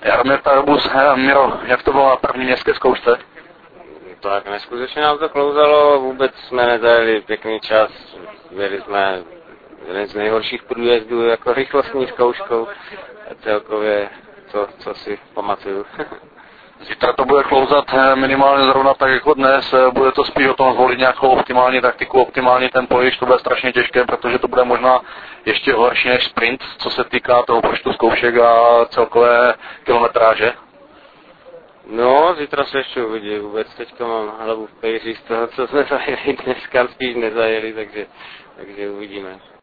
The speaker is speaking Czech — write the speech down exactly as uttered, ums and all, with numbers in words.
Jaromír Tarabus, Miro, jak to bylo na první městské zkoušce? Tak neskutečně nám to klouzalo, vůbec jsme nezajeli pěkný čas, byli jsme jeden z nejhorších průjezdů jako rychlostní zkouškou a celkově to, co si pamatuju. Zítra to bude klouzat minimálně zrovna tak jako dnes, bude to spíš o tom zvolit nějakou optimální taktiku, optimální tempo, když to bude strašně těžké, protože to bude možná ještě horší než sprint, co se týká toho počtu zkoušek a celkové kilometráže. No, zítra se ještě uvidí, vůbec teďka mám hlavu v pejří z toho, co jsme zajeli dneska, spíš nezajeli, takže, takže uvidíme.